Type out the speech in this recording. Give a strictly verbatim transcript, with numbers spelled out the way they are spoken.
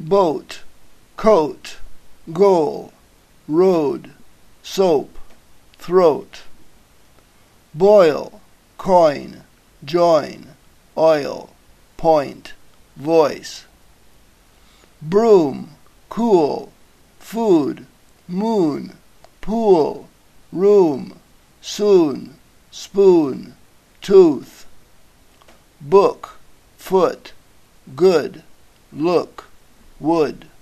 boat, coat, goal, road, soap, throat. Boil, coin, join, oil, point, voice. Broom, cool, food, moon, pool, room, soon, spoon, tooth. Book, foot, good, look, wood.